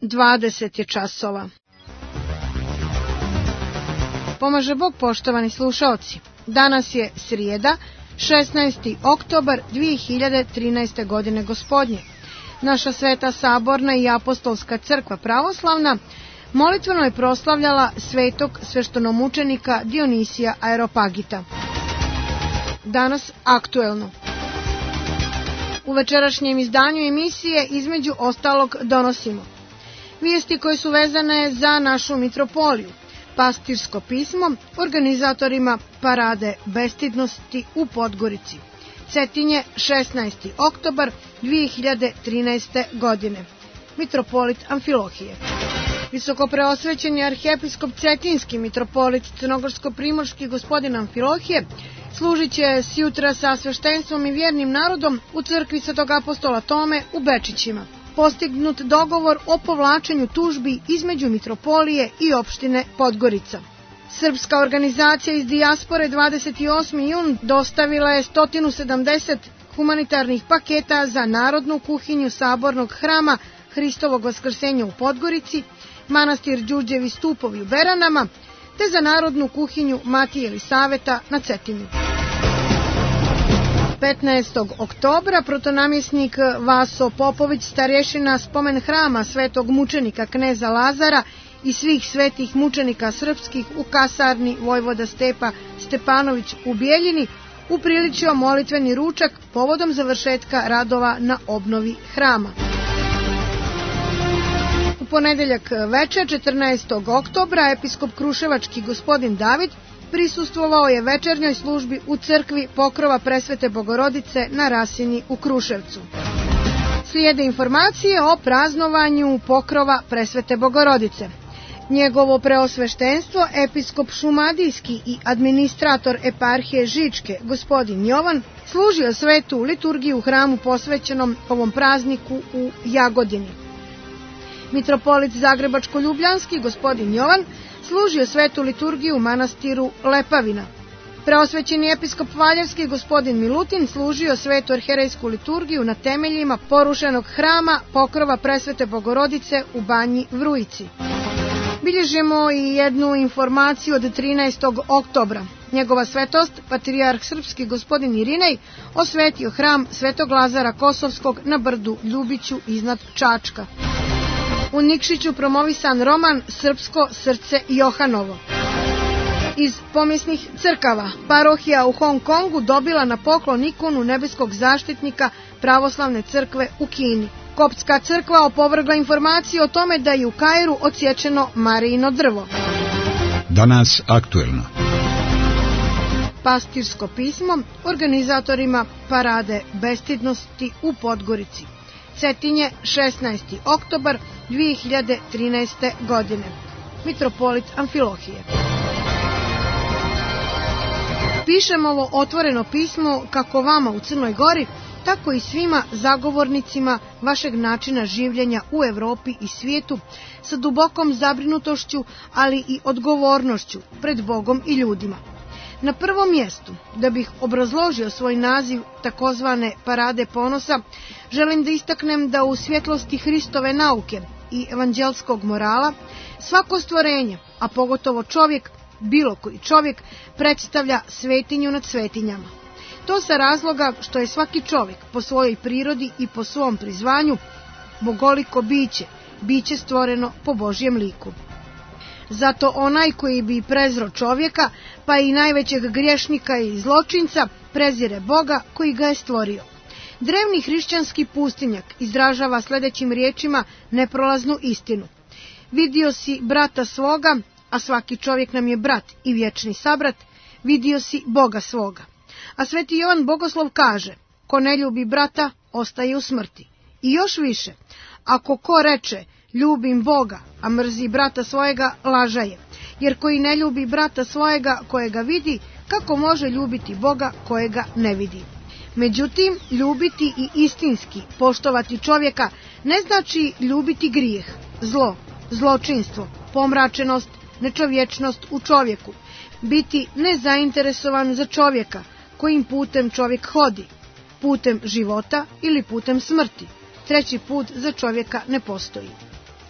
20 je časova. Pomaže Bog, poštovani slušaoci. Danas je srijeda, 16. oktobar 2013. godine gospodnje. Naša Sveta Saborna i Apostolska crkva pravoslavna molitveno je proslavljala svetog sveštenomučenika Dionisija Areopagita. Danas aktuelno. U večerašnjem izdanju emisije između ostalog donosimo vijesti koje su vezane za našu mitropoliju, pastirsko pismo organizatorima parade bestidnosti u Podgorici, Cetinje, 16. oktobar 2013. godine, mitropolit Amfilohije. Visokopreosvećeni arhijepiskop Cetinski mitropolit Crnogorsko-primorski gospodin Amfilohije služit će s jutra sa sveštenstvom i vjernim narodom u crkvi Svetog apostola Tome u Bečićima. Postignut dogovor o povlačenju tužbi između mitropolije i opštine Podgorica. Srpska organizacija iz dijaspore 28. jun dostavila je 170 humanitarnih paketa za narodnu kuhinju Sabornog hrama Hristovog Vaskrsenja u Podgorici, manastir Đurđevi stupovi u Beranama, te za narodnu kuhinju Matije Jelisaveta na Cetinju. 15. oktobra protonamjesnik Vaso Popović, starješina spomen hrama svetog mučenika kneza Lazara i svih svetih mučenika srpskih u kasarni vojvoda Stepa Stepanović u Bijeljini, upriličio molitveni ručak povodom završetka radova na obnovi hrama. U ponedeljak večer, 14. oktobra, episkop kruševački gospodin David prisustvovao je večernjoj službi u crkvi Pokrova Presvete Bogorodice na Rasini u Kruševcu. Slijede informacije o praznovanju Pokrova Presvete Bogorodice. Njegovo preosveštenstvo, episkop šumadijski i administrator eparhije Žičke, gospodin Jovan, služio svetu liturgiju u hramu posvećenom ovom prazniku u Jagodini. Mitropolit Zagrebačko-ljubljanski, gospodin Jovan, služio svetu liturgiju u manastiru Lepavina. Preosvećeni episkop Valjevski, gospodin Milutin, služio svetu arherejsku liturgiju na temeljima porušenog hrama Pokrova Presvete Bogorodice u Banji Vrujici. Bilježimo i jednu informaciju od 13. oktobra. Njegova svetost, patrijarh srpski gospodin Irinej, osvetio hram Svetog Lazara Kosovskog na brdu Ljubiću iznad Čačka. U Nikšiću promovisan roman Srpsko srce Johanovo. Iz pomjesnih crkava, parohija u Hong Kongu dobila na poklon ikonu nebeskog zaštitnika pravoslavne crkve u Kini. Koptska crkva opovrgla informaciju o tome da je u Kairu odsječeno Marijino drvo. Danas aktuelno. Pastirsko pismo organizatorima parade bestidnosti u Podgorici. Cetinje, 16. oktobar 2013. godine, mitropolit Amfilohije. Pišem ovo otvoreno pismo kako vama u Crnoj Gori, tako i svima zagovornicima vašeg načina življenja u Europi i svijetu, sa dubokom zabrinutošću, ali i odgovornošću pred Bogom i ljudima. Na prvom mjestu, da bih obrazložio svoj naziv takozvane parade ponosa, želim da istaknem da u svjetlosti Hristove nauke i evanđelskog morala svako stvorenje, a pogotovo čovjek, bilo koji čovjek, predstavlja svetinju nad svetinjama. To sa razloga što je svaki čovjek po svojoj prirodi i po svom prizvanju bogoliko biće stvoreno po Božjem liku. Zato onaj koji bi prezro čovjeka, pa i najvećeg griješnika i zločinca, prezire Boga koji ga je stvorio. Drevni hrišćanski pustinjak izražava sljedećim riječima neprolaznu istinu. Vidio si brata svoga, a svaki čovjek nam je brat i vječni sabrat, vidio si Boga svoga. A sveti Jovan Bogoslov kaže, ko ne ljubi brata, ostaje u smrti. I još više, ako ko reče, ljubim Boga, a mrzi brata svojega, lažaje. Jer koji ne ljubi brata svojega kojega vidi, kako može ljubiti Boga kojega ne vidi? Međutim, ljubiti i istinski poštovati čovjeka ne znači ljubiti grijeh, zlo, zločinstvo, pomračenost, nečovječnost u čovjeku, biti nezainteresovan za čovjeka, kojim putem čovjek hodi, putem života ili putem smrti. Treći put za čovjeka ne postoji.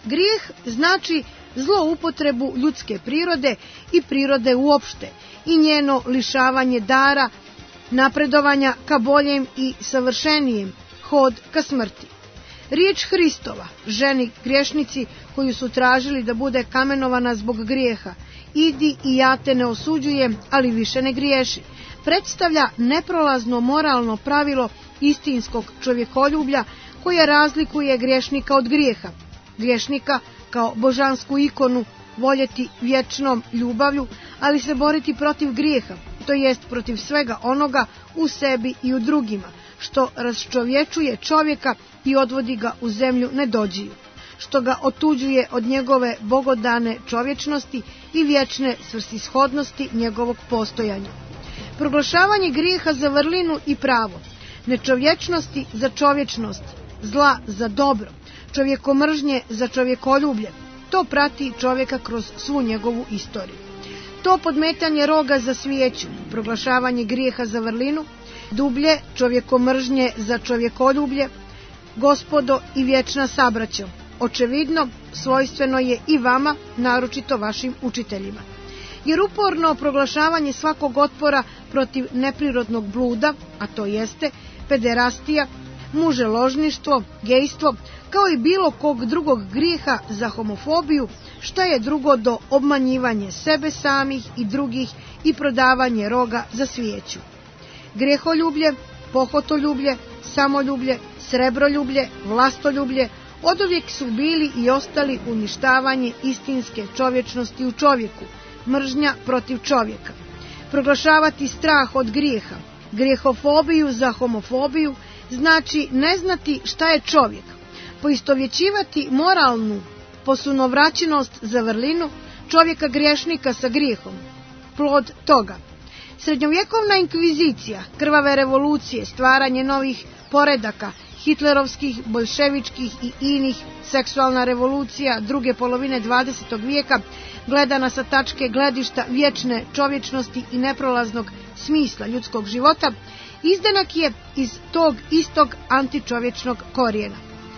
Grijeh znači zloupotrebu ljudske prirode i prirode uopšte i njeno lišavanje dara, napredovanja ka boljem i savršenijem, hod ka smrti. Riječ Hristova, ženi griješnici koju su tražili da bude kamenovana zbog grijeha, idi i ja te ne osuđujem, ali više ne griješi, predstavlja neprolazno moralno pravilo istinskog čovjekoljublja koje razlikuje griješnika od grijeha. Griješnika kao božansku ikonu voljeti vječnom ljubavlju, ali se boriti protiv grijeha, to jest protiv svega onoga u sebi i u drugima, što rasčovječuje čovjeka i odvodi ga u zemlju nedođiju, što ga otuđuje od njegove bogodane čovječnosti i vječne svrsishodnosti njegovog postojanja. Proglašavanje grijeha za vrlinu i pravo, nečovječnosti za čovječnost, zla za dobro, čovjekomržnje za čovjekoljublje, to prati čovjeka kroz svu njegovu istoriju. To podmetanje roga za svijeću, proglašavanje grijeha za vrlinu, dublje čovjekomržnje za čovjekoljublje, gospodo i vječna sabraćo, očevidno svojstveno je i vama, naročito vašim učiteljima. Jer uporno proglašavanje svakog otpora protiv neprirodnog bluda, a to jeste pederastija, muželožništvo, gejstvo, kao i bilo kog drugog grijeha za homofobiju, šta je drugo do obmanjivanje sebe samih i drugih i prodavanje roga za svijeću. Grijeholjublje, pohotoljublje, samoljublje, srebroljublje, vlastoljublje oduvijek su bili i ostali uništavanje istinske čovječnosti u čovjeku, mržnja protiv čovjeka. Proglašavati strah od grijeha, grijehofobiju za homofobiju, znači ne znati šta je čovjek, poistovjećivati moralnu posunovraćenost za vrlinu, čovjeka griješnika sa grijehom. Plod toga. Srednjovjekovna inkvizicija, krvave revolucije, stvaranje novih poredaka, hitlerovskih, boljševičkih i inih, seksualna revolucija druge polovine 20. vijeka, gledana sa tačke gledišta vječne čovječnosti i neprolaznog smisla ljudskog života, izdanak je iz tog istog antičovječnog korijena.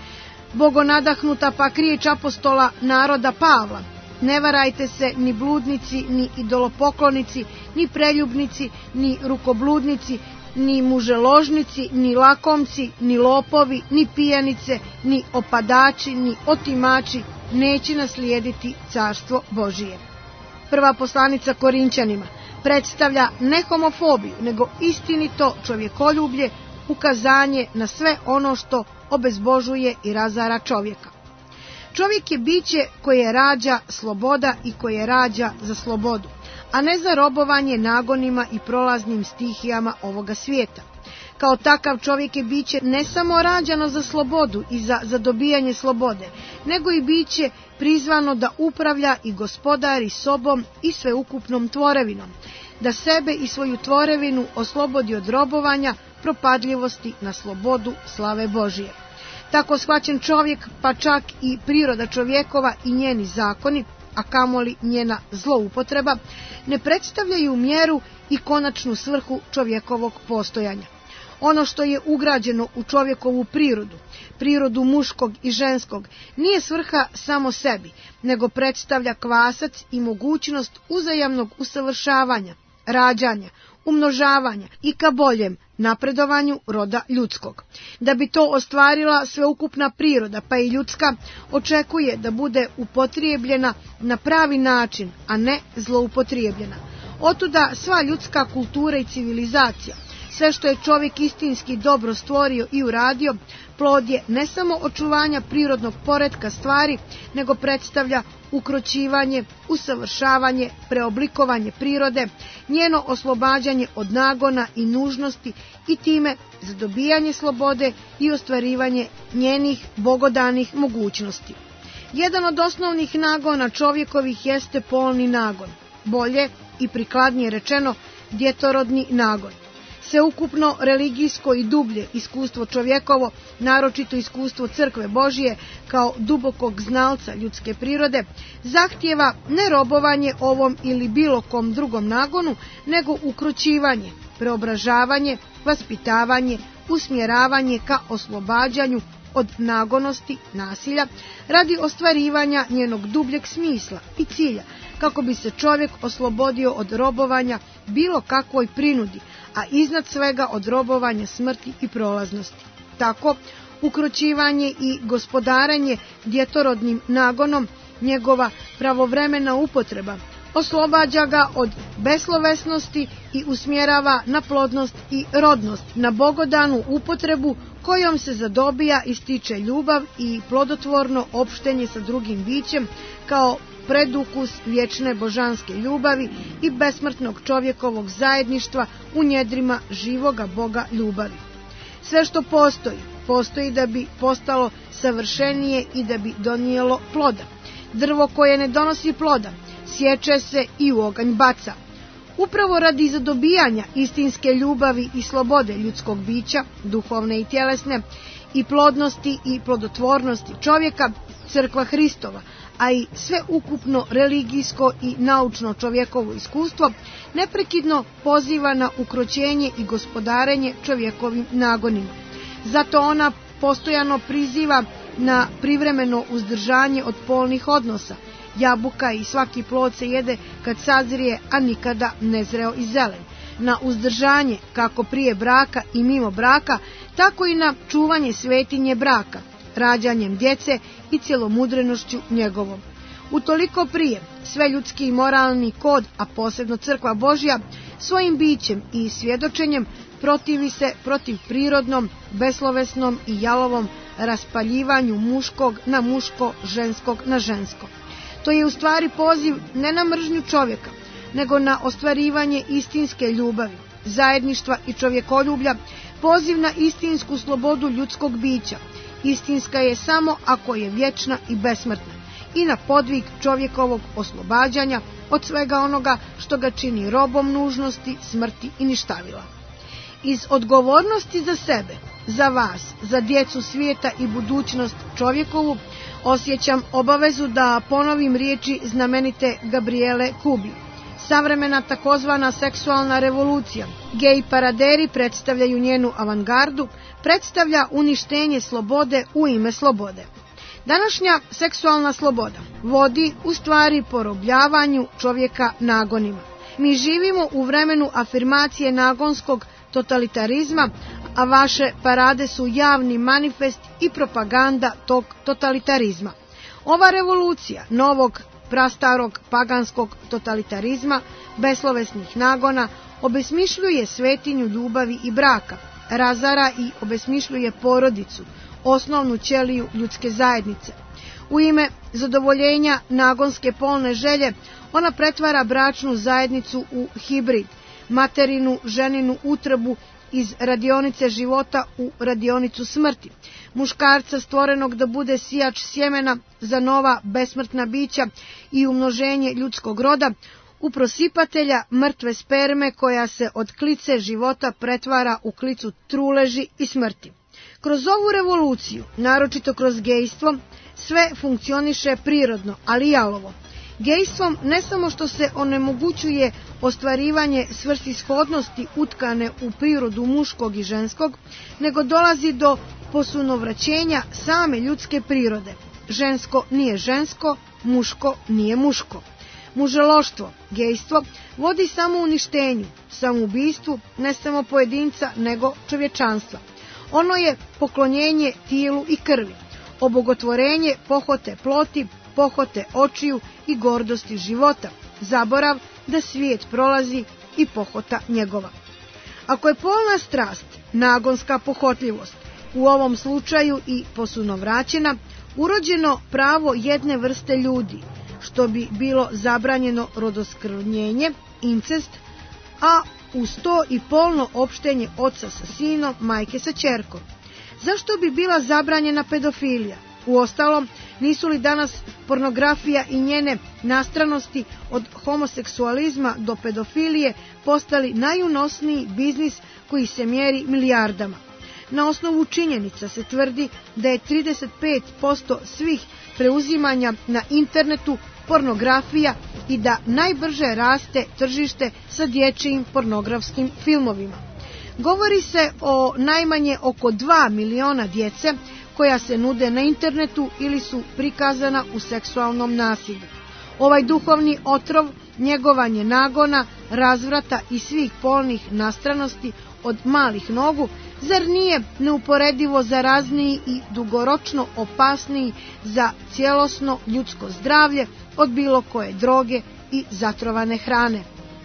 Bogonadahnuta pak riječ apostola naroda Pavla: ne varajte se ni bludnici, ni idolopoklonici, ni preljubnici, ni rukobludnici, ni muželožnici, ni lakomci, ni lopovi, ni pijanice, ni opadači, ni otimači neće naslijediti carstvo Božije. Prva poslanica Korinćanima predstavlja ne homofobiju, nego istinito čovjekoljublje, ukazanje na sve ono što obezbožuje i razara čovjeka. Čovjek je biće koje rađa sloboda i koje rađa za slobodu, a ne za robovanje nagonima i prolaznim stihijama ovoga svijeta. Kao takav čovjek je biće ne samo rađano za slobodu i za dobijanje slobode, nego i biće prizvano da upravlja i gospodari sobom i sveukupnom tvorevinom, da sebe i svoju tvorevinu oslobodi od robovanja, propadljivosti na slobodu slave Božije. Tako shvaćen čovjek, pa čak i priroda čovjekova i njeni zakoni, a kamoli njena zloupotreba, ne predstavljaju mjeru i konačnu svrhu čovjekovog postojanja. Ono što je ugrađeno u čovjekovu prirodu, prirodu muškog i ženskog, nije svrha samo sebi, nego predstavlja kvasac i mogućnost uzajamnog usavršavanja, rađanja, umnožavanja i ka boljem napredovanju roda ljudskog. Da bi to ostvarila sveukupna priroda, pa i ljudska, očekuje da bude upotrijebljena na pravi način, a ne zloupotrijebljena. Otuda sva ljudska kultura i civilizacija, sve što je čovjek istinski dobro stvorio i uradio, plod je ne samo očuvanja prirodnog poretka stvari, nego predstavlja ukroćivanje, usavršavanje, preoblikovanje prirode, njeno oslobađanje od nagona i nužnosti i time za dobijanje slobode i ostvarivanje njenih bogodanih mogućnosti. Jedan od osnovnih nagona čovjekovih jeste polni nagon, bolje i prikladnije rečeno djetorodni nagon. Sveukupno religijsko i dublje iskustvo čovjekovo, naročito iskustvo crkve Božije kao dubokog znalca ljudske prirode, zahtijeva ne robovanje ovom ili bilo kom drugom nagonu, nego ukroćivanje, preobražavanje, vaspitavanje, usmjeravanje ka oslobađanju od nagonosti, nasilja, radi ostvarivanja njenog dubljeg smisla i cilja, kako bi se čovjek oslobodio od robovanja bilo kakvoj prinudi, a iznad svega od robovanja smrti i prolaznosti. Tako, ukroćivanje i gospodarenje djetorodnim nagonom, njegova pravovremena upotreba, oslobađa ga od beslovesnosti i usmjerava na plodnost i rodnost, na bogodanu upotrebu kojom se zadobija i stiče ljubav i plodotvorno opštenje sa drugim bićem kao predukus vječne božanske ljubavi i besmrtnog čovjekovog zajedništva u njedrima živoga Boga ljubavi. Sve što postoji da bi postalo savršenije i da bi donijelo ploda. Drvo koje ne donosi ploda sječe se i u oganj baca. Upravo radi zadobijanja istinske ljubavi i slobode ljudskog bića, duhovne i tjelesne, i plodnosti i plodotvornosti čovjeka, crkva Hristova, a i sve ukupno religijsko i naučno čovjekovo iskustvo, neprekidno poziva na ukroćenje i gospodarenje čovjekovim nagonima. Zato ona postojano priziva na privremeno uzdržanje od polnih odnosa. Jabuka i svaki plod se jede kad sazrije, a nikada nezreo i zelen. Na uzdržanje kako prije braka i mimo braka, tako i na čuvanje svetinje braka, rađanjem djece i cjelomudrenošću njegovom. Utoliko prije sve ljudski i moralni kod, a posebno crkva Božja, svojim bićem i svjedočenjem protivi se protiv prirodnom, beslovesnom i jalovom raspaljivanju muškog na muško, ženskog na žensko. To je u stvari poziv ne na mržnju čovjeka, nego na ostvarivanje istinske ljubavi, zajedništva i čovjekoljublja, poziv na istinsku slobodu ljudskog bića. Istinska je samo ako je vječna i besmrtna, i na podvig čovjekovog oslobađanja od svega onoga što ga čini robom nužnosti, smrti i ništavila. Iz odgovornosti za sebe, za vas, za djecu svijeta i budućnost čovjekovu, osjećam obavezu da ponovim riječi znamenite Gabriele Kubi. Savremena takozvana seksualna revolucija, gej paraderi predstavljaju njenu avangardu, predstavlja uništenje slobode u ime slobode. Današnja seksualna sloboda vodi u stvari porobljavanju čovjeka nagonima. Mi živimo u vremenu afirmacije nagonskog totalitarizma, a vaše parade su javni manifest i propaganda tog totalitarizma. Ova revolucija novog prastarog paganskog totalitarizma, beslovesnih nagona, obesmišljuje svetinju ljubavi i braka, razara i obesmišljuje porodicu, osnovnu ćeliju ljudske zajednice. U ime zadovoljenja nagonske polne želje ona pretvara bračnu zajednicu u hibrid, materinu ženinu utrobu iz radionice života u radionicu smrti, muškarca stvorenog da bude sijač sjemena za nova besmrtna bića i umnoženje ljudskog roda, u prosipatelja mrtve sperme koja se od klice života pretvara u klicu truleži i smrti. Kroz ovu revoluciju, naročito kroz gejstvo, sve funkcioniše prirodno, ali jalovo. Gejstvom ne samo što se onemogućuje ostvarivanje svrsishodnosti utkane u prirodu muškog i ženskog, nego dolazi do posunovraćenja same ljudske prirode. Žensko nije žensko, muško nije muško. Muželoštvo, gejstvo, vodi samo uništenju, samoubistvu ne samo pojedinca nego čovječanstva. Ono je poklonjenje tijelu i krvi, obogotvorenje pohote ploti, pohote očiju i gordosti života, zaborav da svijet prolazi i pohota njegova. Ako je polna strast, nagonska pohotljivost, u ovom slučaju i posunovraćena, urođeno pravo jedne vrste ljudi, što bi bilo zabranjeno rodoskrvnjenje, incest, a uz to i polno opštenje oca sa sinom, majke sa ćerkom. Zašto bi bila zabranjena pedofilija? Uostalom, nisu li danas pornografija i njene nastranosti od homoseksualizma do pedofilije postali najunosniji biznis koji se mjeri milijardama? Na osnovu činjenica se tvrdi da je 35% svih preuzimanja na internetu pornografija i da najbrže raste tržište sa dječjim pornografskim filmovima. Govori se o najmanje oko 2 miliona djece koja se nude na internetu ili su prikazana u seksualnom nasilju. Ovaj duhovni otrov, njegovanje nagona, razvrata i svih polnih nastranosti od malih nogu, zar nije neuporedivo zarazniji i dugoročno opasniji za cjelosno ljudsko zdravlje od bilo koje droge i zatrovane hrane?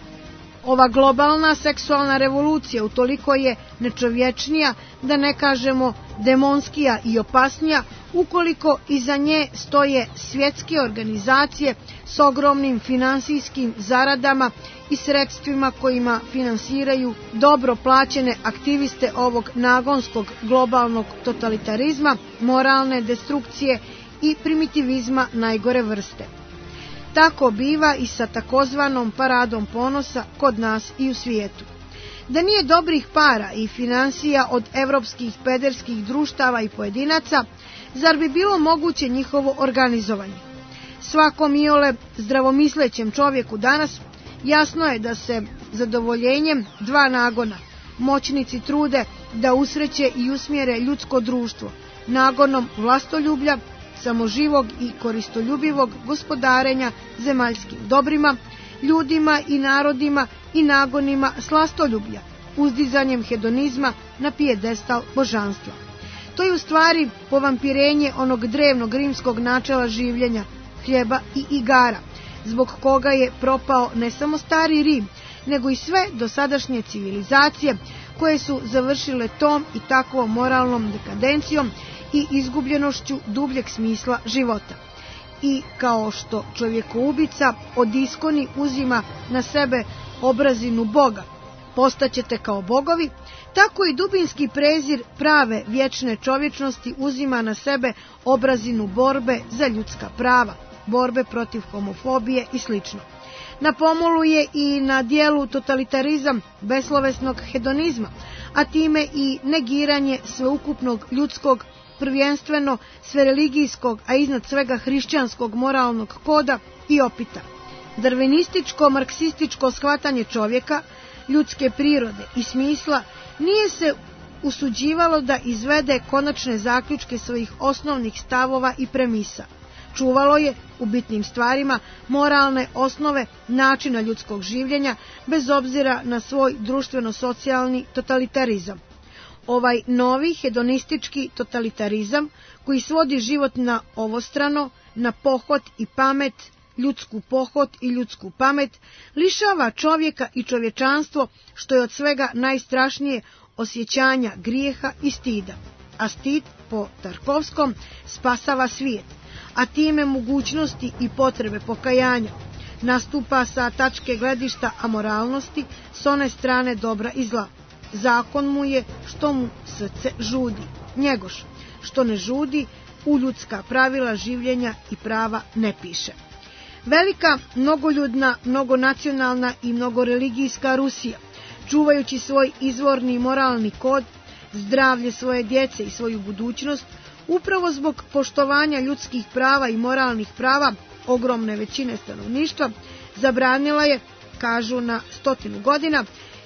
Ova globalna seksualna revolucija utoliko je nečovječnija, da ne kažemo demonskija i opasnija, ukoliko iza nje stoje svjetske organizacije s ogromnim finansijskim zaradama i sredstvima kojima finansiraju dobro plaćene aktiviste ovog nagonskog globalnog totalitarizma, moralne destrukcije i primitivizma najgore vrste. Tako biva i sa takozvanom paradom ponosa kod nas i u svijetu. Da nije dobrih para i finansija od evropskih pederskih društava i pojedinaca, zar bi bilo moguće njihovo organizovanje? Svakom iole zdravomislećem čovjeku danas jasno je da se zadovoljenjem dva nagona moćnici trude da usreće i usmjere ljudsko društvo nagonom vlastoljublja, samoživog i koristoljubivog gospodarenja zemaljskim dobrima, ljudima i narodima i nagonima slastoljublja, uzdizanjem hedonizma na pijedestal božanstva. To je u stvari povampirenje onog drevnog rimskog načela življenja, hljeba i igara, zbog koga je propao ne samo stari Rim, nego i sve dosadašnje civilizacije koje su završile tom i takvom moralnom dekadencijom i izgubljenošću dubljeg smisla života. I kao što čovjekoubica od iskoni uzima na sebe obrazinu Boga, postaćete kao bogovi, tako i dubinski prezir prave vječne čovječnosti uzima na sebe obrazinu borbe za ljudska prava, borbe protiv homofobije i sl. Na pomolu je i na dijelu totalitarizam beslovesnog hedonizma, a time i negiranje sveukupnog ljudskog, prvenstveno svereligijskog, a iznad svega hrišćanskog moralnog koda i opita. Darvinističko-marksističko shvatanje čovjeka, ljudske prirode i smisla nije se usuđivalo da izvede konačne zaključke svojih osnovnih stavova i premisa. Čuvalo je u bitnim stvarima moralne osnove načina ljudskog življenja bez obzira na svoj društveno-socijalni totalitarizam. Ovaj novi hedonistički totalitarizam koji svodi život na ovostrano, na pohod i pamet, ljudsku pohod i ljudsku pamet, lišava čovjeka i čovječanstvo, što je od svega najstrašnije, osjećanja grijeha i stida. A stid, po Tarkovskom, spasava svijet, a time mogućnosti i potrebe pokajanja. Nastupa sa tačke gledišta amoralnosti, s one strane dobra i zla. Zakon mu je što mu srce žudi, njegoš što ne žudi, u ljudska pravila življenja i prava ne piše. Velika, mnogoljudna, mnogonacionalna i mnogoreligijska Rusija, čuvajući svoj izvorni moralni kod, zdravlje svoje djece i svoju budućnost, upravo zbog poštovanja ljudskih prava i moralnih prava ogromne većine stanovništva, zabranila je, kažu na 100 godina,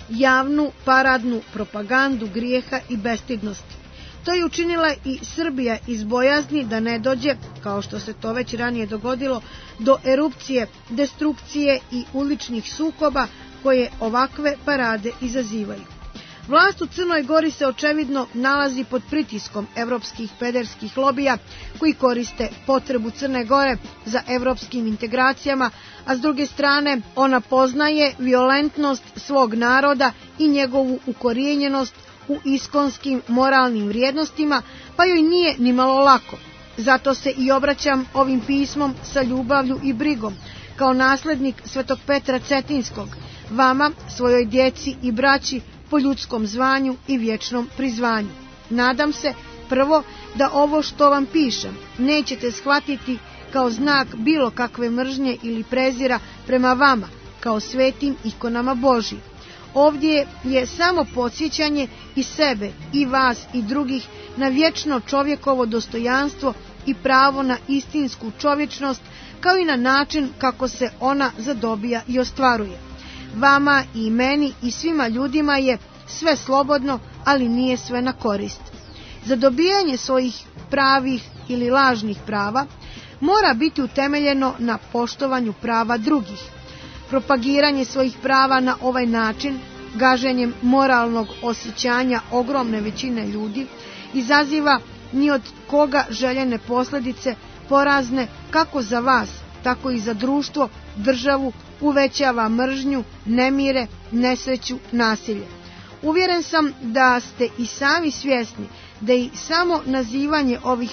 javnu paradnu propagandu grijeha i bestidnosti. To je učinila i Srbija iz bojazni da ne dođe, kao što se to već ranije dogodilo, do erupcije, destrukcije i uličnih sukoba koje ovakve parade izazivaju. Vlast u Crnoj Gori se očevidno nalazi pod pritiskom evropskih pederskih lobija koji koriste potrebu Crne Gore za evropskim integracijama, a s druge strane ona poznaje violentnost svog naroda i njegovu ukorijenjenost u iskonskim moralnim vrijednostima, pa joj nije ni malo lako. Zato se i obraćam ovim pismom sa ljubavlju i brigom, kao naslednik Svetog Petra Cetinskog, vama, svojoj djeci i braći, po ljudskom zvanju i vječnom prizvanju. Nadam se, prvo, da ovo što vam pišem nećete shvatiti kao znak bilo kakve mržnje ili prezira prema vama, kao svetim ikonama Božjim. Ovdje je samo podsjećanje i sebe, i vas, i drugih na vječno čovjekovo dostojanstvo i pravo na istinsku čovječnost, kao i na način kako se ona zadobija i ostvaruje. Vama i meni i svima ljudima je sve slobodno, ali nije sve na korist. Za dobijanje svojih pravih ili lažnih prava, mora biti utemeljeno na poštovanju prava drugih. Propagiranje svojih prava na ovaj način, gaženjem moralnog osjećanja ogromne većine ljudi, izaziva ni od koga željene posljedice, porazne kako za vas, tako i za društvo, državu, uvećava mržnju, nemire, nesreću, nasilje. Uvjeren sam da ste i sami svjesni da i samo nazivanje ovih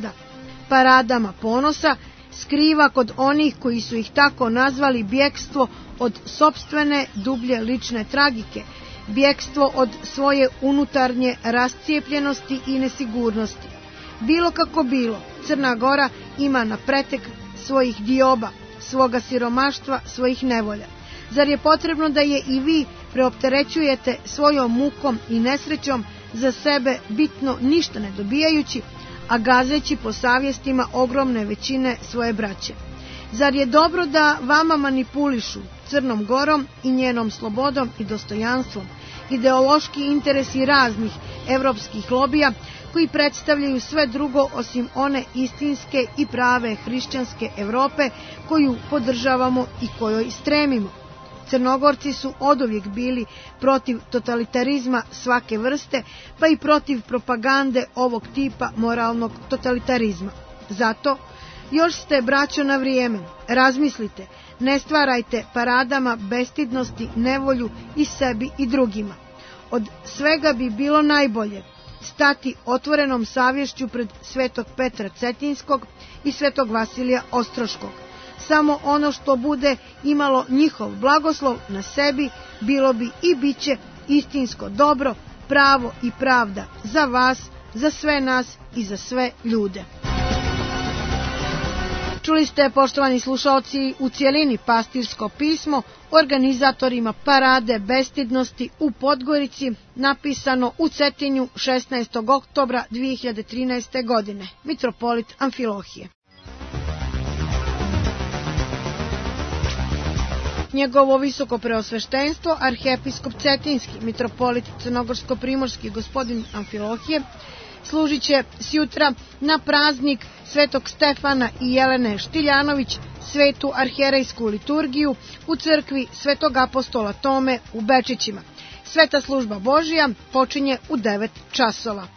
paradama ponosa, skriva kod onih koji su ih tako nazvali bjegstvo od sopstvene dublje lične tragike, bjegstvo od svoje unutarnje rascijepljenosti i nesigurnosti. Bilo kako bilo, Crna Gora ima na pretek svojih dioba, svoga siromaštva, svojih nevolja. Zar je potrebno da je i vi preopterećujete svojom mukom i nesrećom, za sebe bitno ništa ne dobijajući, a gazeći po savjestima ogromne većine svoje braće? Zar je dobro da vama manipulišu Crnom Gorom i njenom slobodom i dostojanstvom ideološki interesi raznih evropskih lobija koji predstavljaju sve drugo osim one istinske i prave hrišćanske Europe koju podržavamo i kojoj stremimo? Crnogorci su oduvijek bili protiv totalitarizma svake vrste, pa i protiv propagande ovog tipa moralnog totalitarizma. Zato, još ste, braćo, na vrijeme, razmislite, ne stvarajte paradama bestidnosti nevolju i sebi i drugima. Od svega bi bilo najbolje stati otvorenom savješću pred svetog Petra Cetinskog i svetog Vasilija Ostroškog. Samo ono što bude imalo njihov blagoslov na sebi bilo bi i bit će istinsko dobro, pravo i pravda za vas, za sve nas i za sve ljude. Čuli ste, poštovani slušalci, u cijelini pastirsko pismo organizatorima parade bestidnosti u Podgorici, napisano u Cetinju 16. oktobra 2013. godine. Mitropolit Amfilohije. Njegovo visoko preosveštenstvo, arhijepiskop Cetinski, mitropolit crnogorsko-primorski gospodin Amfilohije, služit će sjutra na praznik Svetog Stefana i Jelene Štiljanović svetu arhijerejsku liturgiju u crkvi Svetog apostola Tome u Bečićima. Sveta služba Božija počinje u 9 časova.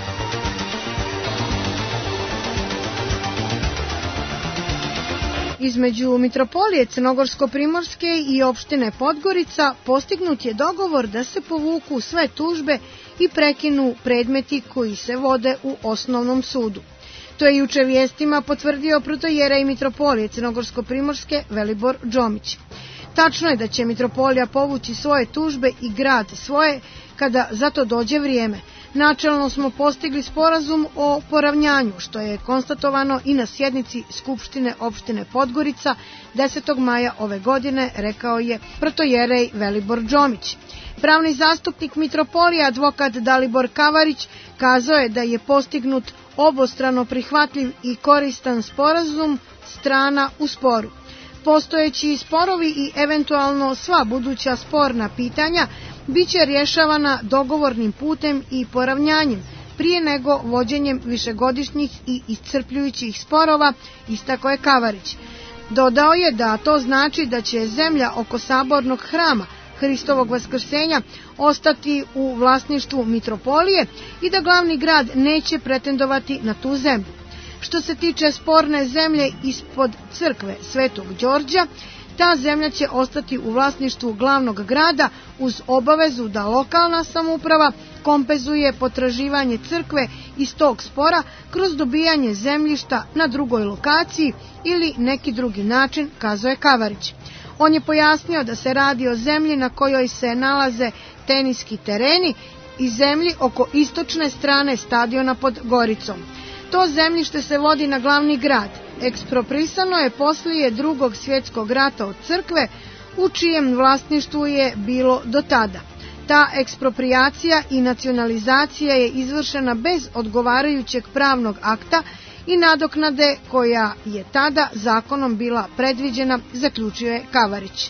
Između mitropolije Crnogorsko-primorske i opštine Podgorica postignut je dogovor da se povuku sve tužbe i prekinu predmeti koji se vode u osnovnom sudu. To je juče vijestima potvrdio protojerej mitropolije Crnogorsko-primorske Velibor Džomić. Tačno je da će mitropolija povući svoje tužbe i grad svoje kada za to dođe vrijeme. Načelno smo postigli sporazum o poravnjanju, što je konstatovano i na sjednici Skupštine opštine Podgorica 10. maja ove godine, rekao je protojerej Velibor Džomić. Pravni zastupnik mitropolije, advokat Dalibor Kavarić, kazao je da je postignut obostrano prihvatljiv i koristan sporazum strana u sporu. Postojeći sporovi i eventualno sva buduća sporna pitanja bit će rješavana dogovornim putem i poravnjanjem, prije nego vođenjem višegodišnjih i iscrpljujućih sporova, istakao je Kavarić. Dodao je da to znači da će zemlja oko sabornog hrama Hristovog vaskrsenja ostati u vlasništvu mitropolije i da glavni grad neće pretendovati na tu zemlju. Što se tiče sporne zemlje ispod crkve Svetog Đorđa, ta zemlja će ostati u vlasništvu glavnog grada uz obavezu da lokalna samouprava kompenzuje potraživanje crkve iz tog spora kroz dobijanje zemljišta na drugoj lokaciji ili neki drugi način, kazao je Kavarić. On je pojasnio da se radi o zemlji na kojoj se nalaze teniski tereni i zemlji oko istočne strane stadiona pod Goricom. To zemljište se vodi na glavni grad. Eksproprisano je poslije Drugog svjetskog rata od crkve, u čijem vlasništvu je bilo do tada. Ta eksproprijacija i nacionalizacija je izvršena bez odgovarajućeg pravnog akta i nadoknade koja je tada zakonom bila predviđena, zaključio je Kavarić.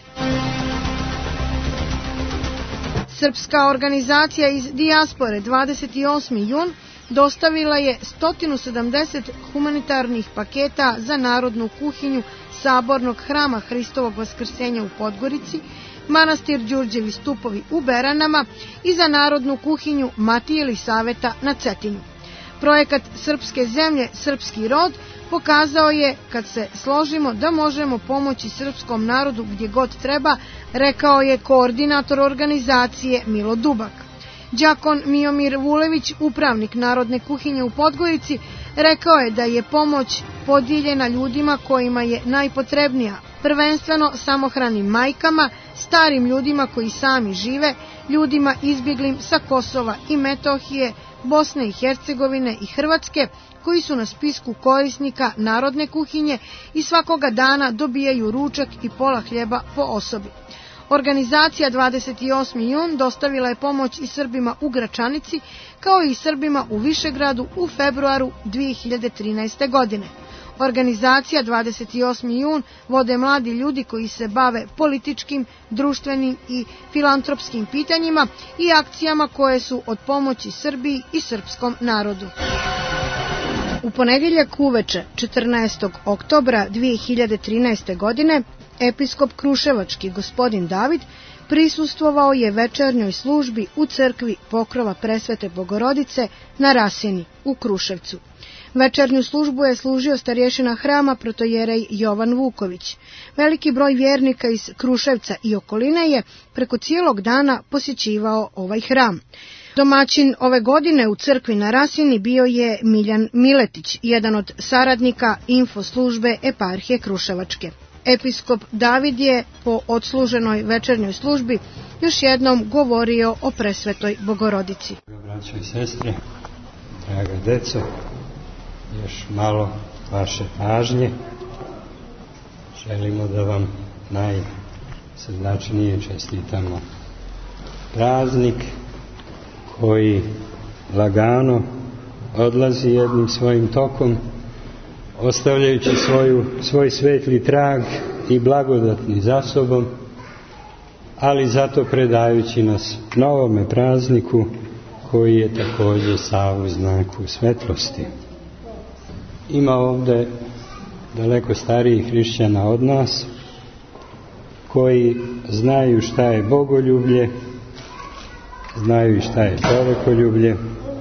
Srpska organizacija iz dijaspore 28. jun dostavila je 170 humanitarnih paketa za narodnu kuhinju Sabornog hrama Hristovog Vaskrsenja u Podgorici, manastir Đurđevi stupovi u Beranama i za narodnu kuhinju Matije Elisaveta na Cetinju. Projekat Srpske zemlje, srpski rod pokazao je, kad se složimo, da možemo pomoći srpskom narodu gdje god treba, rekao je koordinator organizacije Milo Dubak. Đakon Miomir Vulević, upravnik Narodne kuhinje u Podgorici, rekao je da je pomoć podijeljena ljudima kojima je najpotrebnija, prvenstveno samohranim majkama, starim ljudima koji sami žive, ljudima izbjeglim sa Kosova i Metohije, Bosne i Hercegovine i Hrvatske, koji su na spisku korisnika Narodne kuhinje i svakoga dana dobijaju ručak i pola hljeba po osobi. Organizacija 28. jun dostavila je pomoć i Srbima u Gračanici, kao i Srbima u Višegradu u februaru 2013. godine. Organizacija 28. jun vode mladi ljudi koji se bave političkim, društvenim i filantropskim pitanjima i akcijama koje su od pomoći Srbiji i srpskom narodu. U ponedjeljak uveče 14. oktobra 2013. godine episkop Kruševački gospodin David prisustvovao je večernjoj službi u crkvi Pokrova Presvete Bogorodice na Rasini u Kruševcu. Večernju službu je služio starješina hrama protojerej Jovan Vuković. Veliki broj vjernika iz Kruševca i okoline je preko cijelog dana posjećivao ovaj hram. Domaćin ove godine u crkvi na Rasini bio je Miljan Miletić, jedan od saradnika info službe eparhije Kruševačke. Episkop David je po odsluženoj večernjoj službi još jednom govorio o Presvetoj Bogorodici. Braćo i sestre, draga deco, još malo vaše pažnje. Želimo da vam najsrdačnije čestitamo praznik koji lagano odlazi jednim svojim tokom, ostavljajući svoj svetli trag i blagodatni za sobom, ali zato predajući nas novome prazniku koji je također sav u znaku svetlosti. Ima ovdje daleko starijih hrišćana od nas koji znaju šta je bogoljublje, znaju i šta je čovekoljublje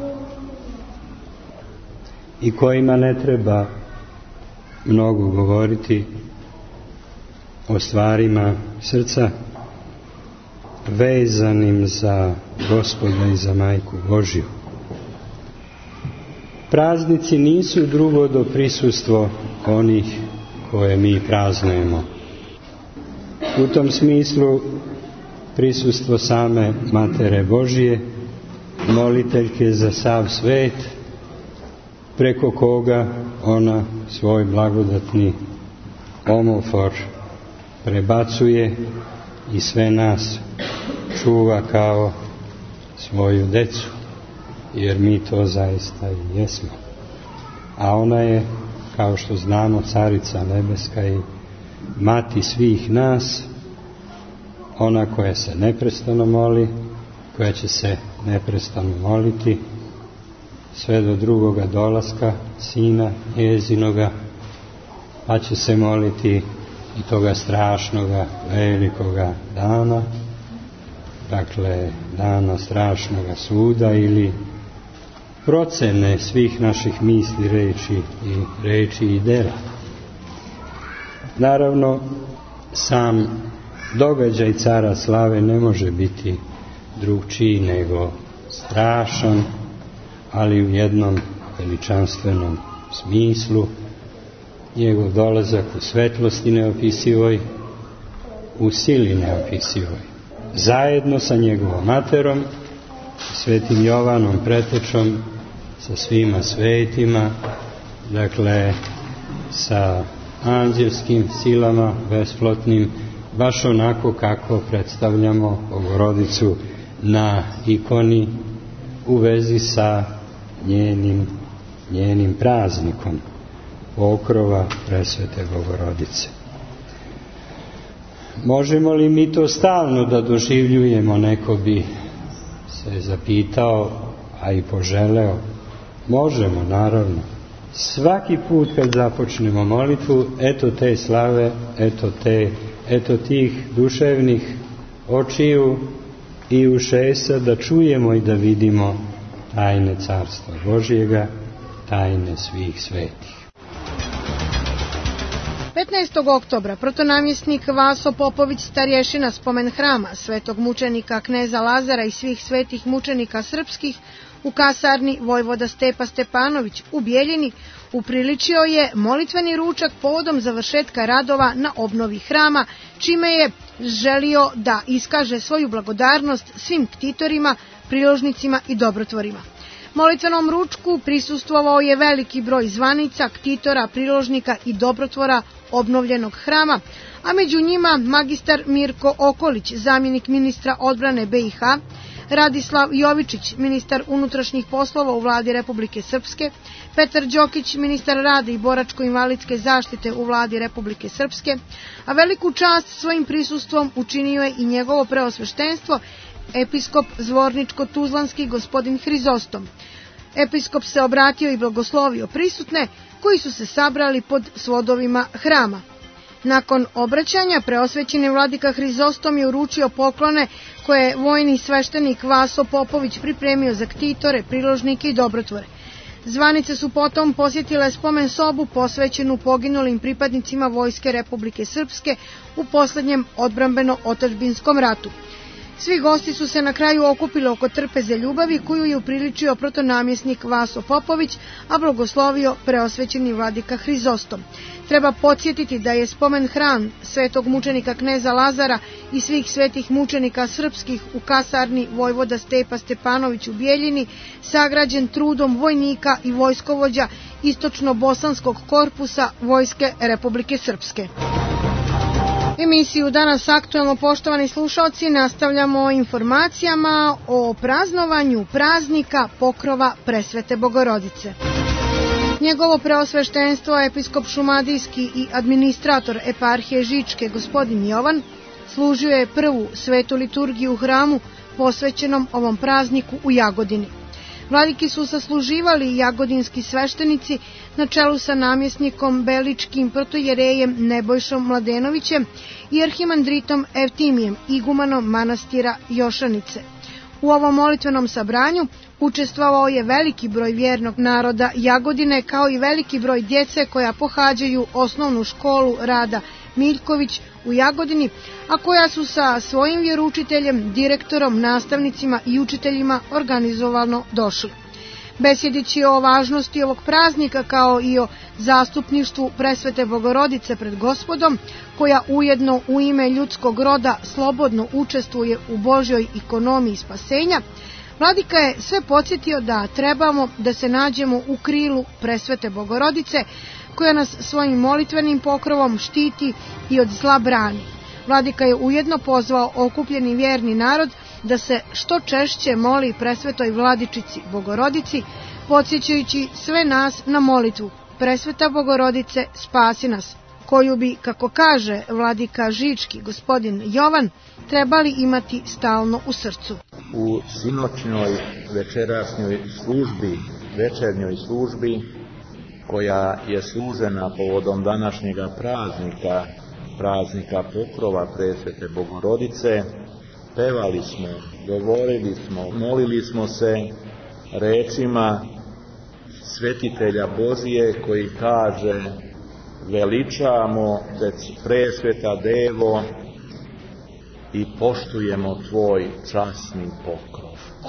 i kojima ne treba mnogo govoriti o stvarima srca vezanim za Gospoda i za Majku Božju. Praznici nisu drugo do prisustvo onih koje mi praznujemo. U tom smislu prisustvo same Matere Božje, moliteljke za sav svet, preko koga ona svoj blagodatni omofor prebacuje i sve nas čuva kao svoju decu, jer mi to zaista i jesmo. A ona je, kao što znamo, Carica nebeska i mati svih nas, ona koja se neprestano moli, koja će se neprestano moliti sve do drugoga dolaska Sina njezinoga, pa će se moliti i toga strašnoga, velikoga dana, dakle dana strašnoga suda ili procene svih naših misli, reči i dela. Naravno, sam događaj Cara slave ne može biti drugčiji nego strašan, ali u jednom veličanstvenom smislu. Njegov dolazak u svetlosti neopisivoj, u sili neopisivoj. Zajedno sa njegovom materom, svetim Jovanom pretečom, sa svima svetima, dakle sa anđelskim silama besplotnim, baš onako kako predstavljamo Bogorodicu na ikoni u vezi sa njenim praznikom Pokrova Presvete Bogorodice. Možemo li mi to stalno da doživljujemo, neko bi se zapitao, a i poželeo, Možemo, naravno. Svaki put kad započnemo molitvu, eto te slave, eto tih duševnih očiju i ušesa da čujemo i da vidimo tajne Carstva Božjega, tajne svih svetih. 15. oktobra protonamjesnik Vaso Popović, starješina spomen hrama svetog mučenika kneza Lazara i svih svetih mučenika srpskih u kasarni vojvoda Stepa Stepanović u Bijeljini, upriličio je molitveni ručak povodom završetka radova na obnovi hrama, čime je želio da iskaže svoju blagodarnost svim ktitorima, priložnicima i dobrotvorima. Molitvenom ručku prisustvovao je veliki broj zvanica, ktitora, priložnika i dobrotvora obnovljenog hrama, a među njima magistar Mirko Okolić, zamjenik ministra odbrane BiH, Radislav Jovičić, ministar unutrašnjih poslova u vladi Republike Srpske, Petar Đokić, ministar rada i boračko-invalidske zaštite u vladi Republike Srpske, a veliku čast svojim prisustvom učinio je i njegovo preosveštenstvo, episkop Zvorničko-Tuzlanski gospodin Hrizostom. Episkop se obratio i blagoslovio prisutne koji su se sabrali pod svodovima hrama. Nakon obraćanja preosvećeni vladika Hrizostom je uručio poklone koje je vojni sveštenik Vaso Popović pripremio za ktitore, priložnike i dobrotvore. Zvanice su potom posjetile spomen sobu posvećenu poginulim pripadnicima Vojske Republike Srpske u posljednjem odbrambeno-otadžbinskom ratu. Svi gosti su se na kraju okupili oko trpeze ljubavi koju je upriličio protonamjesnik Vaso Popović, a blagoslovio preosvećeni vladika Hrizostom. Treba podsjetiti da je spomen hram svetog mučenika kneza Lazara i svih svetih mučenika srpskih u kasarni vojvoda Stepa Stepanović u Bijeljini sagrađen trudom vojnika i vojskovođa istočno-bosanskog korpusa Vojske Republike Srpske. Emisiju Danas aktuelno, poštovani slušalci, nastavljamo informacijama o praznovanju praznika Pokrova Presvete Bogorodice. Njegovo preosveštenstvo, episkop šumadijski i administrator eparhije Žičke, gospodin Jovan, služio je prvu svetu liturgiju u hramu posvećenom ovom prazniku u Jagodini. Vladiki su sasluživali jagodinski sveštenici na čelu sa namjesnikom Beličkim protojerejem Nebojšom Mladenovićem i arhimandritom Evtimijem, igumanom manastira Jošanice. U ovom molitvenom sabranju učestvovao je veliki broj vjernog naroda Jagodine, kao i veliki broj djece koja pohađaju osnovnu školu Rada Miljković u Jagodini, a koja su sa svojim vjeroučiteljem, direktorom, nastavnicima i učiteljima organizovano došli. Besjedeći o važnosti ovog praznika kao i o zastupništvu Presvete Bogorodice pred Gospodom, koja ujedno u ime ljudskog roda slobodno učestvuje u Božjoj ekonomiji spasenja, vladika je sve podsjetio da trebamo da se nađemo u krilu Presvete Bogorodice, koja nas svojim molitvenim pokrovom štiti i od zla brani. Vladika je ujedno pozvao okupljeni vjerni narod da se što češće moli Presvetoj Vladičici Bogorodici, podsjećajući sve nas na molitvu Presveta Bogorodice, spasi nas, koju bi, kako kaže vladika Žički gospodin Jovan, trebali imati stalno u srcu. U sinoćnjoj večerašnjoj službi, večernjoj službi, koja je služena povodom današnjega praznika Pokrova Presvete Bogorodice, pevali smo, govorili smo, molili smo se rečima svetitelja Božije koji kaže: veličamo te presveta Devo i poštujemo tvoj časni pokrov.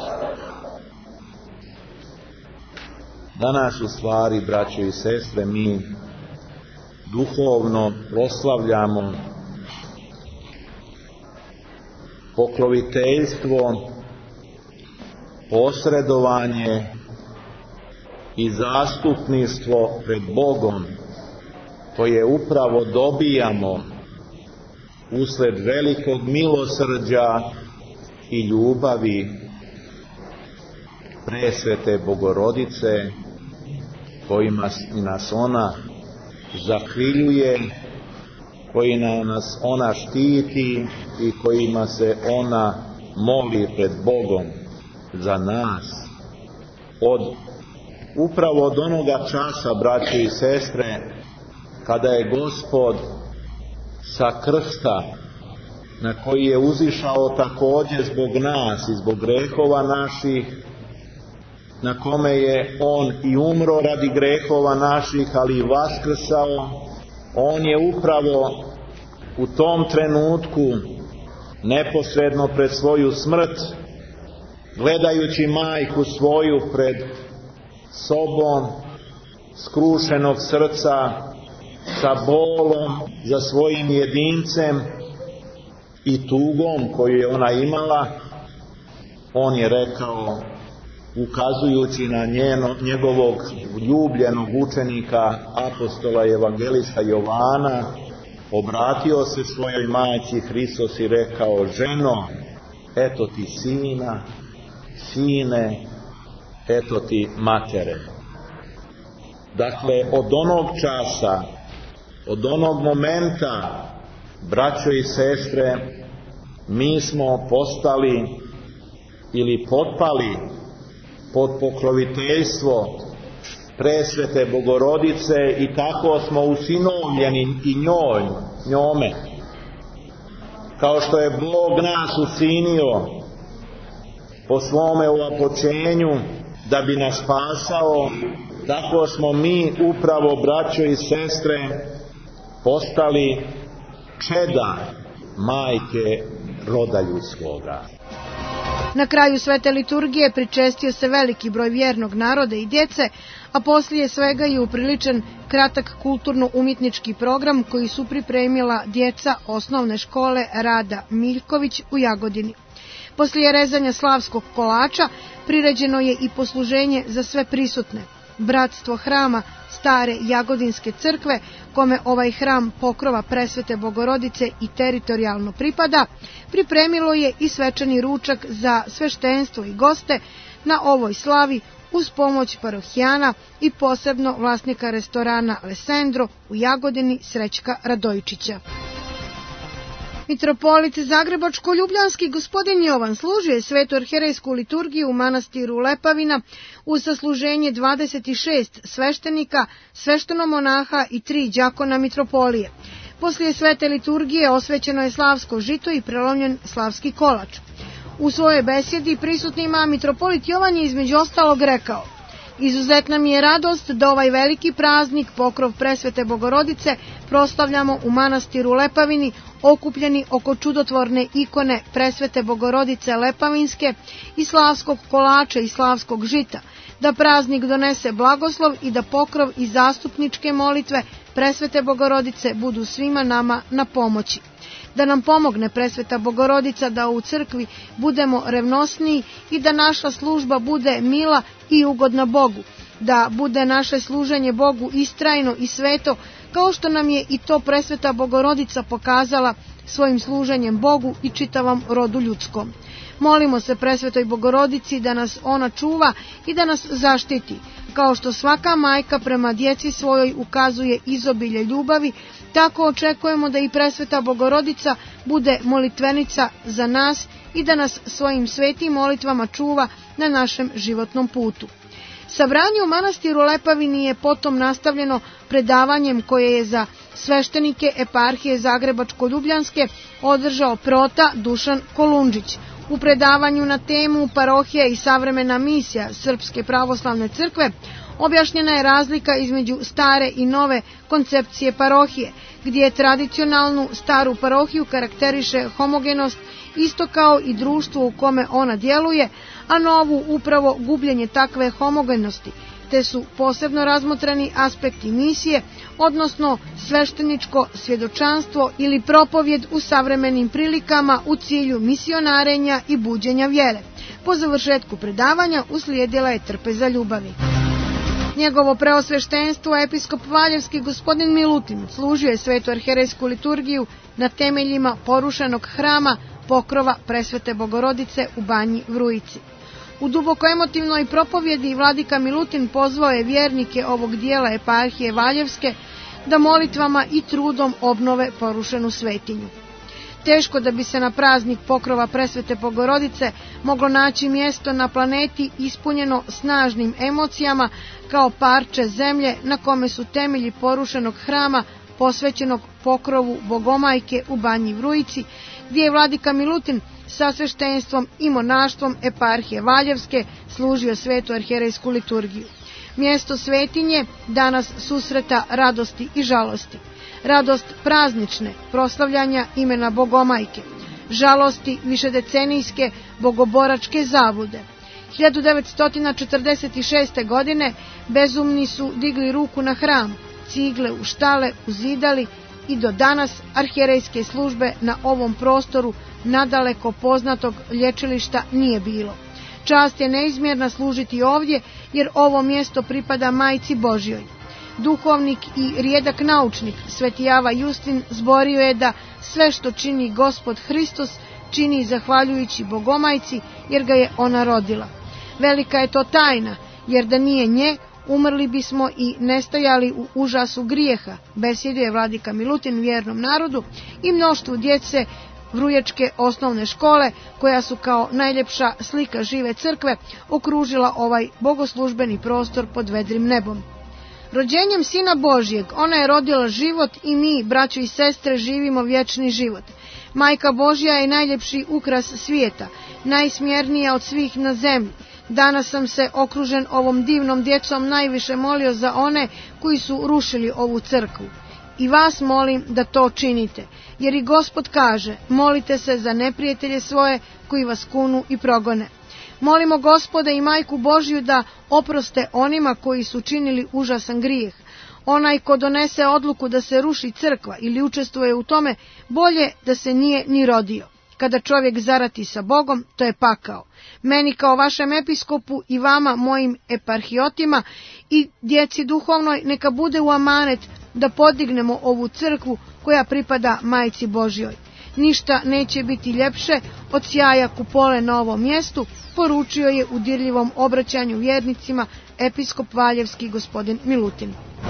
Danas u stvari, braćo i sestre, mi duhovno proslavljamo pokroviteljstvo, posredovanje i zastupništvo pred Bogom, koje upravo dobijamo usled velikog milosrđa i ljubavi Presvete Bogorodice, kojima nas ona zakriljuje, kojima nas ona štiti i kojima se ona moli pred Bogom za nas od upravo od onoga časa, braće i sestre, kada je Gospod sa krsta, na koji je uzišao također zbog nas i zbog grehova naših, na kome je on i umro radi grehova naših, ali i vaskrsao, on je upravo u tom trenutku, neposredno pred svoju smrt, gledajući majku svoju pred sobom, skrušenog srca, sa bolom za svojim jedincem i tugom koju je ona imala, on je rekao, ukazujući na njegovog ljubljenog učenika, apostola i evangelista Jovana, obratio se svojoj majci Hristos i rekao: ženo, eto ti sina, sine, eto ti matere. Dakle, od onog časa, od onog momenta, braćo i sestre, mi smo postali ili potpali pod pokroviteljstvo presvete Bogorodice i tako smo usinovljeni i njome. Kao što je Bog nas usinio po svome ovapoćenju da bi nas spasao, tako smo mi upravo, braćo i sestre, postali čeda majke roda ljudskoga. Na kraju svete liturgije pričestio se veliki broj vjernog naroda i djece, a poslije svega je upriličen kratak kulturno-umjetnički program koji su pripremila djeca osnovne škole Rada Miljković u Jagodini. Poslije rezanja slavskog kolača priređeno je i posluženje za sve prisutne. Bratstvo hrama Stare Jagodinske crkve, kome ovaj hram pokrova presvete Bogorodice i teritorijalno pripada, pripremilo je i svečani ručak za sveštenstvo i goste na ovoj slavi uz pomoć parohijana i posebno vlasnika restorana Alessandro u Jagodini Srećka Radojičića. Mitropolit Zagrebačko-ljubljanski gospodin Jovan služio je svetu arherejsku liturgiju u manastiru Lepavina uz sasluženje 26 sveštenika, sveštenomonaha i 3 đakona mitropolije. Poslije svete liturgije osvećeno je slavsko žito i prelomljen slavski kolač. U svojoj besjedi prisutnima mitropolit Jovan je između ostalog rekao: izuzetna mi je radost da ovaj veliki praznik, pokrov presvete Bogorodice, proslavljamo u manastiru Lepavini, okupljeni oko čudotvorne ikone presvete Bogorodice Lepavinske i slavskog kolača i slavskog žita, da praznik donese blagoslov i da pokrov i zastupničke molitve presvete Bogorodice budu svima nama na pomoći. Da nam pomogne presveta Bogorodica da u crkvi budemo revnosniji i da naša služba bude mila i ugodna Bogu, da bude naše služenje Bogu istrajno i sveto, kao što nam je i to presveta Bogorodica pokazala svojim služenjem Bogu i čitavom rodu ljudskom. Molimo se presvetoj Bogorodici da nas ona čuva i da nas zaštiti, kao što svaka majka prema djeci svojoj ukazuje izobilje ljubavi, tako očekujemo da i presveta Bogorodica bude molitvenica za nas i da nas svojim svetim molitvama čuva na našem životnom putu. Sabranje u manastiru Lepavini je potom nastavljeno predavanjem koje je za sveštenike eparhije Zagrebačko-ljubljanske održao prota Dušan Kolundžić. U predavanju na temu Parohija i savremena misija Srpske pravoslavne crkve objašnjena je razlika između stare i nove koncepcije parohije, gdje tradicionalnu staru parohiju karakteriše homogenost, isto kao i društvo u kome ona djeluje, a novu upravo gubljenje takve homogenosti, te su posebno razmotreni aspekti misije, odnosno svešteničko svjedočanstvo ili propovjed u savremenim prilikama u cilju misionarenja i buđenja vjere. Po završetku predavanja uslijedila je trpeza ljubavi. Njegovo preosveštenstvo, episkop Valjevski gospodin Milutin, služio je svetu arherejsku liturgiju na temeljima porušenog hrama pokrova presvete Bogorodice u Banji Vrujici. U duboko emotivnoj propovjedi vladika Milutin pozvao je vjernike ovog dijela eparhije Valjevske da molitvama i trudom obnove porušenu svetinju. Teško da bi se na praznik pokrova Presvete Bogorodice moglo naći mjesto na planeti ispunjeno snažnim emocijama kao parče zemlje na kome su temelji porušenog hrama posvećenog pokrovu Bogomajke u Banji Vrujici, gdje je vladika Milutin sa sveštenstvom i monaštvom eparhije Valjevske služio svetu arhijerejsku liturgiju. Mjesto svetinje danas susreta radosti i žalosti. Radost praznične, proslavljanja imena Bogomajke, žalosti višedecenijske bogoboračke zablude. 1946. godine bezumni su digli ruku na hram, cigle u štale uzidali i do danas arhijerejske službe na ovom prostoru nadaleko poznatog lječilišta nije bilo. Čast je neizmjerna služiti ovdje jer ovo mjesto pripada Majci Božjoj. Duhovnik i rijedak naučnik Sveti Java Justin zborio je da sve što čini Gospod Hristos čini zahvaljujući Bogomajci jer ga je ona rodila. Velika je to tajna jer da nije nje umrli bismo i nestajali u užasu grijeha, besjeduje vladika Milutin vjernom narodu i mnoštvu djece Vruječke osnovne škole, koja su kao najljepša slika žive crkve okružila ovaj bogoslužbeni prostor pod vedrim nebom. Rođenjem Sina Božjeg ona je rodila život i mi, braćo i sestre, živimo vječni život. Majka Božja je najljepši ukras svijeta, najsmjernija od svih na zemlji. Danas sam se okružen ovom divnom djecom najviše molio za one koji su rušili ovu crkvu. I vas molim da to činite, jer i Gospod kaže, molite se za neprijatelje svoje koji vas kunu i progone. Molimo Gospoda i Majku Božju da oproste onima koji su činili užasan grijeh. Onaj ko donese odluku da se ruši crkva ili učestvuje u tome, bolje da se nije ni rodio. Kada čovjek zarati sa Bogom, to je pakao. Meni kao vašem episkopu i vama, mojim eparhijotima i djeci duhovnoj, neka bude u amanet da podignemo ovu crkvu koja pripada Majci Božjoj. Ništa neće biti ljepše od sjaja kupole na ovom mjestu, poručio je u dirljivom obraćanju vjernicima episkop Valjevski gospodin Milutin.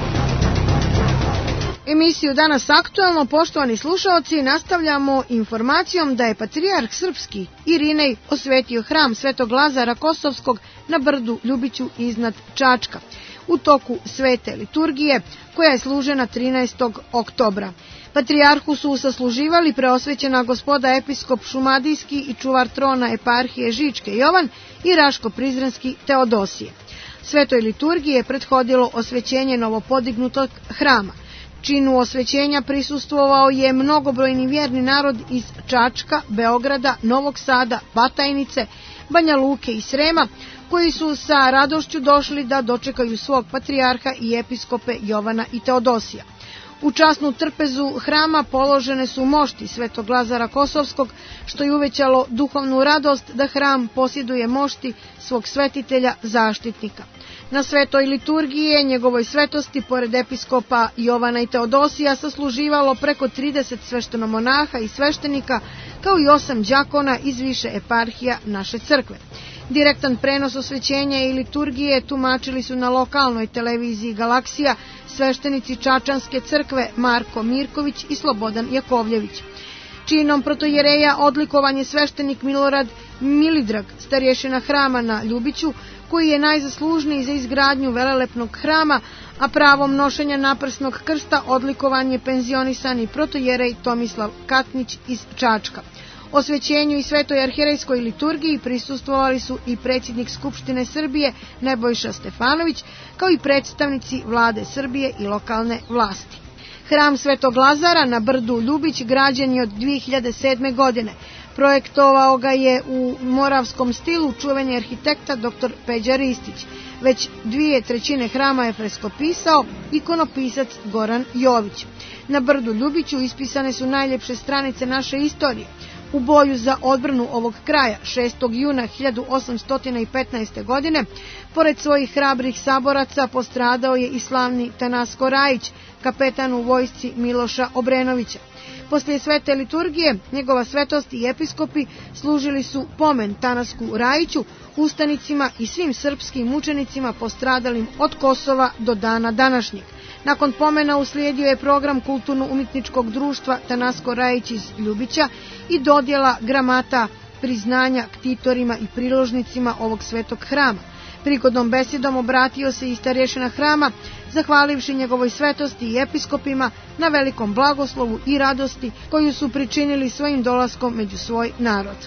Emisiju Danas aktualno, poštovani slušalci, nastavljamo informacijom da je patrijarh srpski Irinej osvetio hram Svetog Lazara Kosovskog na brdu Ljubiću iznad Čačka u toku svete liturgije koja je služena 13. oktobra. Patrijarhu su sasluživali preosvećena gospoda episkop Šumadijski i čuvar trona eparhije Žičke Jovan i Raško-Prizrenski Teodosije. Svetoj liturgiji je prethodilo osvećenje novopodignutog hrama. Činu osvećenja prisustvovao je mnogobrojni vjerni narod iz Čačka, Beograda, Novog Sada, Batajnice, Banja Luke i Srema, koji su sa radošću došli da dočekaju svog patrijarha i episkope Jovana i Teodosija. U časnu trpezu hrama položene su mošti Svetog Lazara Kosovskog, što je uvećalo duhovnu radost da hram posjeduje mošti svog svetitelja zaštitnika. Na svetoj liturgiji je njegovoj svetosti, pored episkopa Jovana i Teodosija, sasluživalo preko 30 sveštenomonaha i sveštenika, kao i 8 đakona iz više eparhija naše crkve. Direktan prenos osvećenja i liturgije tumačili su na lokalnoj televiziji Galaksija sveštenici Čačanske crkve Marko Mirković i Slobodan Jakovljević. Činom protojereja odlikovan je sveštenik Milorad Milidrag, starješina hrama na Ljubiću, koji je najzaslužniji za izgradnju velelepnog hrama, a pravom nošenja naprsnog krsta odlikovan je penzionisani protojerej Tomislav Katnić iz Čačka. Osvećenju i svetoj arhijerejskoj liturgiji prisustvovali su i predsjednik Skupštine Srbije Nebojša Stefanović, kao i predstavnici vlade Srbije i lokalne vlasti. Hram Svetog Lazara na brdu Ljubić građen je od 2007. godine. Projektovao ga je u moravskom stilu čuveni arhitekta dr. Peđa Ristić. Već 2/3 hrama je freskopisao ikonopisac Goran Jović. Na brdu Ljubiću ispisane su najljepše stranice naše istorije. U boju za odbranu ovog kraja 6. juna 1815. godine, pored svojih hrabrih saboraca, postradao je i slavni Tanasko Rajić, kapetan u vojsci Miloša Obrenovića. Poslije svete liturgije, njegova svetost i episkopi služili su pomen Tanasku Rajiću, ustanicima i svim srpskim mučenicima postradalim od Kosova do dana današnjeg. Nakon pomena uslijedio je program kulturno-umjetničkog društva Tanasko Rajić iz Ljubića i dodjela gramata priznanja ktitorima i priložnicima ovog svetog hrama. Prigodnom besedom obratio se i starješina hrama, zahvalivši njegovoj svetosti i episkopima na velikom blagoslovu i radosti koju su pričinili svojim dolaskom među svoj narod.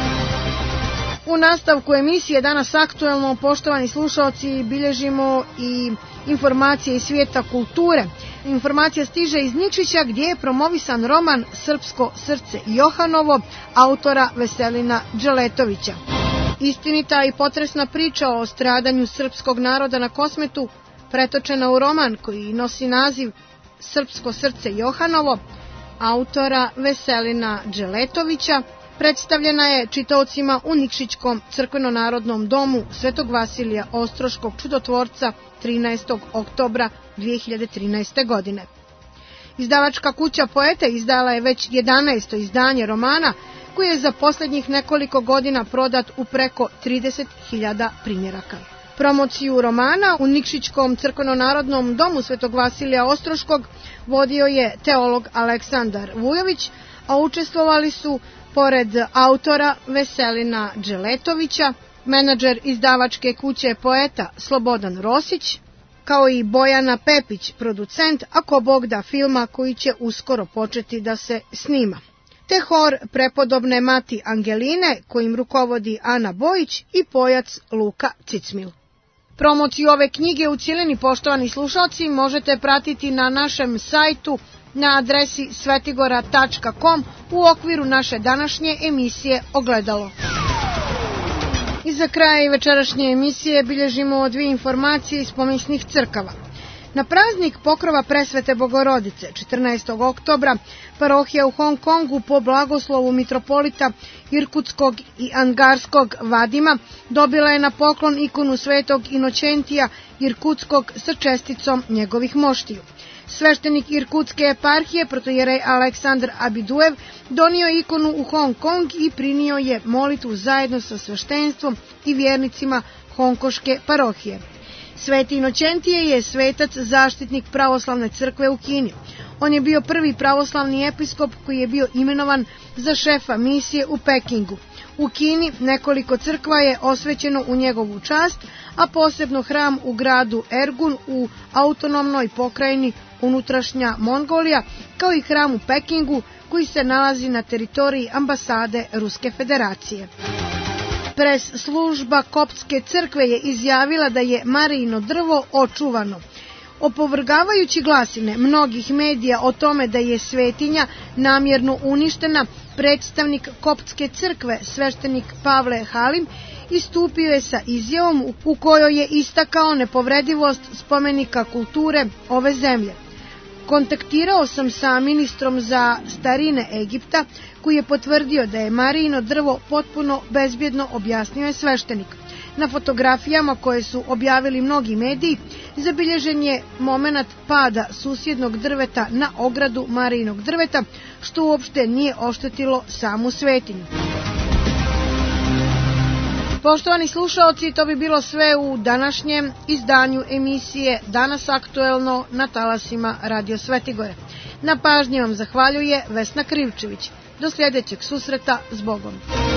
U nastavku emisije Danas aktuelno, poštovani slušaoci, bilježimo i informacije iz svijeta kulture. Informacija stiže iz Nikšića gdje je promovisan roman Srpsko srce Johanovo autora Veselina Dželetovića. Istinita i potresna priča o stradanju srpskog naroda na Kosmetu, pretočena u roman koji nosi naziv Srpsko srce Johanovo autora Veselina Dželetovića, predstavljena je čitaocima u Nikšićkom crkveno-narodnom domu Svetog Vasilija Ostroškog čudotvorca 13. oktobra 2013. godine. Izdavačka kuća Poeta izdala je već 11. izdanje romana koji je za posljednjih nekoliko godina prodat u preko 30.000 primjeraka. Promociju romana u Nikšićkom crkveno-narodnom domu Svetog Vasilija Ostroškog vodio je teolog Aleksandar Vujović, a učestvovali su pored autora Veselina Dželetovića, menadžer izdavačke kuće Poeta Slobodan Rosić, kao i Bojana Pepić, producent Ako Bog da filma koji će uskoro početi da se snima, te hor prepodobne Mati Angeline kojim rukovodi Ana Bojić i pojac Luka Cicmil. Promociju ove knjige u cjelini, poštovani slušalci, možete pratiti na našem sajtu na adresi svetigora.com u okviru naše današnje emisije Ogledalo. I za kraj večerašnje emisije bilježimo dvije informacije iz pomisnih crkava. Na praznik pokrova Presvete Bogorodice 14. oktobra parohija u Hong Kongu po blagoslovu mitropolita Irkutskog i Angarskog Vadima dobila je na poklon ikonu svetog Inoćentija Irkutskog sa česticom njegovih moštiju. Sveštenik Irkutske eparhije, protojerej Aleksandar Abiduev, donio ikonu u Hong Kong i prinio je molitvu zajedno sa sveštenstvom i vjernicima Hongkoške parohije. Sveti Inoćentije je svetac zaštitnik pravoslavne crkve u Kini. On je bio prvi pravoslavni episkop koji je bio imenovan za šefa misije u Pekingu. U Kini nekoliko crkva je osvećeno u njegovu čast, a posebno hram u gradu Ergun u autonomnoj pokrajini Unutrašnja Mongolija, kao i hram u Pekingu koji se nalazi na teritoriji ambasade Ruske federacije. Pres služba Koptske crkve je izjavila da je Marijino drvo očuvano. Opovrgavajući glasine mnogih medija o tome da je svetinja namjerno uništena, predstavnik Koptske crkve, sveštenik Pavle Halim, istupio je sa izjavom u kojoj je istakao nepovredivost spomenika kulture ove zemlje. Kontaktirao sam sa ministrom za starine Egipta, koji je potvrdio da je Marijino drvo potpuno bezbjedno, objasnio je sveštenik. Na fotografijama koje su objavili mnogi mediji zabilježen je momenat pada susjednog drveta na ogradu Marijinog drveta, što uopšte nije oštetilo samu svetinju. Poštovani slušaoci, to bi bilo sve u današnjem izdanju emisije Danas aktuelno na talasima Radio Svetigore. Na pažnji vam zahvaljuje Vesna Krivčević. Do sljedećeg susreta, s Bogom.